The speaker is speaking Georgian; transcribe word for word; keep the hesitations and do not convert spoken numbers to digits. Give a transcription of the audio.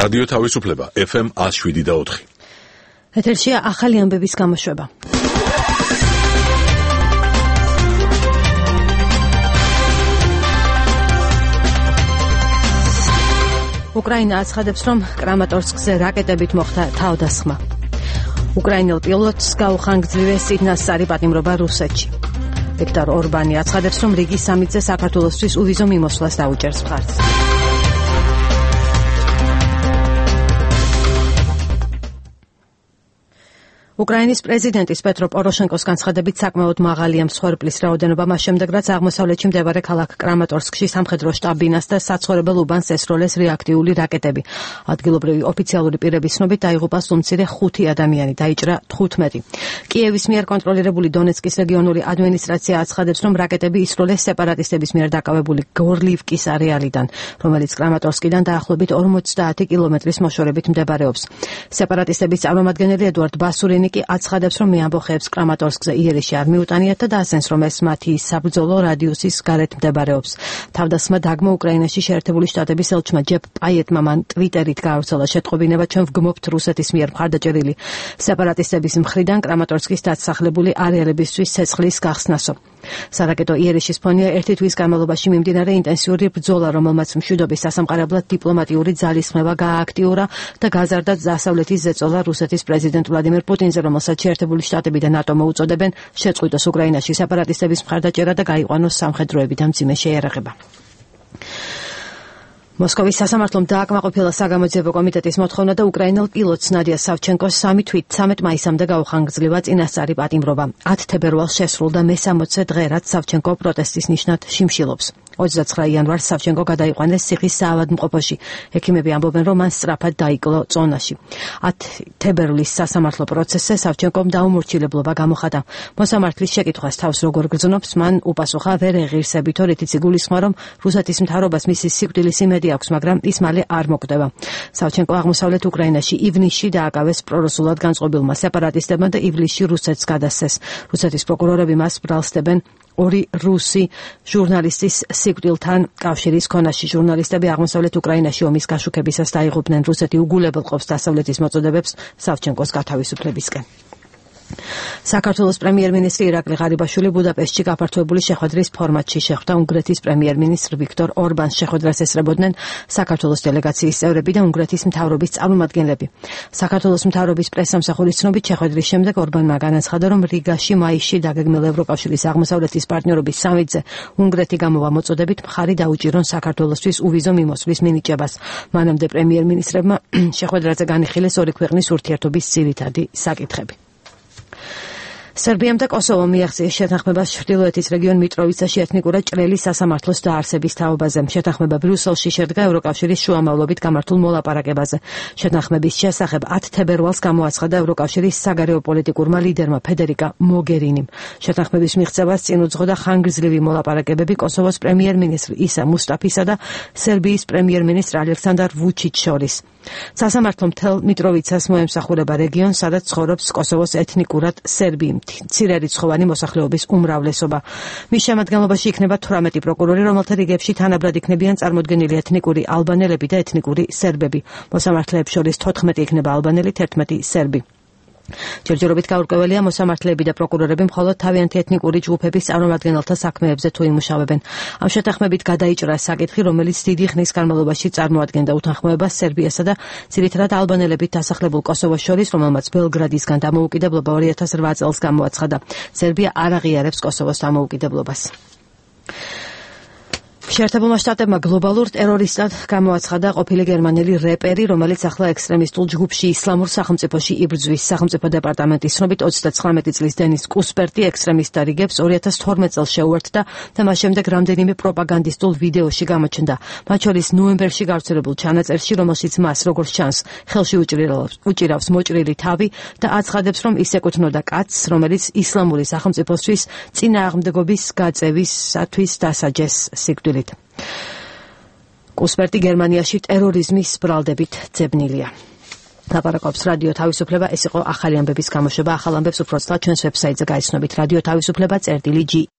რადიო თავისუფლება ეფ ემ one oh seven და four. ეთერშია ახალი ამბების გამოშვება. უკრაინა აცხადებს, რომ კრამატორსკზე რაკეტებით მოხდა თავდასხმა. უკრაინელ პილოტს გაუხანგრძლივეს წინასწარი პატიმრობა რუსეთში. ვიქტორ ორბანი აცხადებს, რომ რიგი სამიტზე საქართველოსთვის უვიზო მიმოსვლას დაუჭერს მხარს. უკრაინის პრეზიდენტის პეტრო პოროშენკოს განცხადებით საკმაოდ მაღალია მსხვერპლის რაოდენობა მას შემდეგ, რაც აღმოსავლეთში მდებარე ქალაქ კრამატორსკში სამხედრო შტაბ-ბინას და საცხოვრებელ უბანს ესროლეს რეაქტიული რაკეტები. ადგილობრივი ოფიციალური პირების ცნობით დაიღუპა სულ-მცირე ხუთი ადამიანი, დაიჭრა თხუთმეტი. კიევის მიერ კონტროლირებული დონეცკის რეგიონული ადმინისტრაცია აცხადებს, რომ რაკეტები ისროლეს სეპარატისტების მიერ დაკავებული გორლივკის არეალიდან, რომელიც კრამატორსკიდან დაახლოებით ორმოცდაათი კილომეტრის მოშორებით მდებარეობს. სეპარატისტების წარმომადგენელი ედუარდ ბასურინი კი აცხადებს, რომ მეამბოხეებს კრამატორსკზე იერიში არ მიუტანიათ და დაასცენს, რომ ეს მათი საბრძოლო რადიუსის გარეთ მდებარეობს. თავდასხმა დაგმო უკრაინაში შეერთებული შტატების ელჩმა ჯეფ პაიეტმა მან ტვიტერით გაავრცელა შეტყობინება, ჩვენ ვგმობთ რუსეთის მიერ მხარდაჭერილი სეპარატისტების მხრიდან კრამატორსკის დასახლებული არეალებისთვის ცეცხლის გახსნასო. სარაკეტო იერიშის ფონია ერთი თვის განმავლობაში მიმდინარე ინტენსიური ბრძოლა, რომელმაც მშვიდობის სასამყარებლად დიპლომატიური ძალისხმევა გაააქტიურა და გაზარდა დასავლეთის ზეწოლა რუსეთის პრეზიდენტ ვლადიმერ პუტინზე, რომელსაც შეერთებული შტატები და ნატო მოუწოდებენ შეწყვიტოს უკრაინაში სეპარატისტების მხარდაჭერა და გაიყვანოს სამხედროები და მძიმე შეიარაღება. მოსკოვის სასამართლომ დააკმაყოფილა საგამოძიებო კომიტეტის მოთხოვნა და უკრაინელ პილოტს ნადია სავჩენკოს სამი თვით ცამეტ მაისამდე გაუხანგრძლива წინასწარი პატიმრობა. ათ თებერვალს შესრულდა მესამოცე დღე, რაც სავჩენკო პროტესტის ნიშნად შიმშილობს. ოცდაცხრა იანვარს სავჩენკო გადაიყვანეს ციხის საავადმყოფოში. ექიმები ამბობენ, რომ მან სწრაფად დაიკლო წონაში. ათ თებერვლის სასამართლო პროცესზე სავჩენკომ დაუმორჩილებლობა გამოხატა. მოსამართლის შეკითხვას თავს როგორ გრძნობს, მან უპასუხა, ვერ ეღირსებითო, რითიც იგულისხმა, რომ რუსეთის მთავრობას მისი სიკვდილის იმედი აქვს, მაგრამ ის მალე არ მოკვდება. სავჩენკო აღმოსავლეთ უკრაინაში ივნისში დააკავეს პრორუსულად განწყობილმა სეპარატისტებმა და ივლისში რუსეთს გადასცეს. რუსეთის პროკურორები მას ბრალსდებენ ორი რუსი ჟურნალისტის სიკვდილთან კავშირის ქონაში. ჟურნალისტები აღმოსავლეთ უკრაინაში ომის გაშუქებისას დაიღუპნენ. რუსეთი უგულებელყოფს დასავლეთის მოწოდებებს სავჩენკოს გათავისუფლებისკენ. საქართველოს პრემიერ-მინისტრი ირაკლი ღარიბაშვილი ბუდაპეშტში გაფართოებული შეხვედრის ფორმატში შეხვდა უნგრეთის პრემიერ-მინისტრ ვიქტორ ორბანს. შეხვედრას ესწრებოდნენ საქართველოს დელეგაციის წევრები და უნგრეთის მთავრობის წარმომადგენლები. საქართველოს მთავრობის პრესსამსახურის ცნობით, შეხვედრის შემდეგ ორბანმა განაცხადა, რომ რიგაში მაისში დაგეგმილ ევროკავშირის აღმოსავლეთის პარტნიორობის სამიტზე უნგრეთი გამოვა მოწოდებით მხარი დაუჭირონ საქართველოსთვის უვიზო მიმოსვლის მინიჭებას. მანამდე პრემიერ-მინისტრებმა შეხვედრაზე განიხილეს ორი ქვეყნის ურთიერთობის ძირითადი საკითხები. სერბიამ და კოსოვომ მიაღწიეს შეთანხმებას ჩრდილოეთის რეგიონ მიტროვიცაში ეთნიკურად ჭრელი სასამართლოს დაარსების თაობაზე. შეთანხმება ბრიუსელში შედგა ევროკავშირის შუამავლობით გამართულ მოლაპარაკებაზე. შეთანხმების შესახებ ათ თებერვალს გამოაცხადა ევროკავშირის საგარეო პოლიტიკურმა ლიდერმა ფედერიკა მოგერინიმ. შეთანხმების მიღწევას წინ უძღოდა ხანგრძლივი მოლაპარაკებები კოსოვოს პრემიერ-მინისტრ ისა მუსტაფისა და სერბიის პრემიერ-მინისტრ ალექსანდარ ვუჩიჩ შორის. სასამართლომ მთელ მიტროვიცას მოემსახურება რეგიონს, სადაც ცხოვრობს კოსოვოს ეთნიკურად სერბი მცირერიცხოვანი მოსახლეობის უმრავლესობა. მის შემადგენლობაში იქნება თვრამეტი პროკურორი, რომელთა რიგებში თანაბრად იქნებიან წარმოდგენილი ეთნიკური ალბანელები და ეთნიკური სერბები. მოსამართლეებს შორის თოთხმეტი იქნება ალბანელი, თერთმეტი სერბი. ჯერჯერობით გაურკვეველია, მოსამართლეები და პროკურორები მხოლოდ თავიანთი ეთნიკური ჯგუფების წარმომადგენელთა საქმეებზე თუ იმუშავებენ. ამ შეთანხმებით გადაიჭრა საკითხი, რომელიც დიდი ხნის განმავლობაში წარმოადგენდა უთანხმოებას სერბიასა და ძირითადად ალბანელებით დასახლებულ კოსოვოს შორის, რომელმაც ბელგრადისგან დამოუკიდებლობა ორი ათას რვა წელს გამოაცხადა. სერბია არ აღიარებს კოსოვოს დამოუკიდებლობას. შეერთებულმა შტატებმა გლობალურ ტერორისტად გამოაცხადა ყოფილი გერმანელი რეპერი, რომელიც ახლა ექსტრემისტულ ჯგუფში ისლამურ სახელმწიფოში იბრძვის. სახელმწიფო დეპარტამენტის ცნობით ოცდაცხრამეტი წლის დენის კუსპერტი ექსტრემისტთა რიგებს ორი ათას თორმეტ წელს შეუერთდა და მას შემდეგ რამდენიმე პროპაგანდისტულ ვიდეოში გამოჩნდა. მათ შორის ნოემბერში გავრცელებულ ჩანაწერში, რომელშიც მას, როგორც ჩანს, ხელში უჭირავს მოჭრილი თავი და აცხადებს, რომ ის ეკუთვნოდა კაცს, რომელიც ისლამური სახელმწიფოსთვის წინააღმდეგობის გაწევისათვის დასაჯეს სიკვდილით. კუსპერტი გერმანიაში ტერორიზმის ბრალდებით ძებნილია. ლაპარაკობს რადიო თავისუფლება. ეს იყო ახალი ამბების გამოშვება. ახალ ამბებს უფრო ცოტა ჩვენს ვებსაიტზე გაიცნობით. რადიო თავისუფლება წერტილი ჯი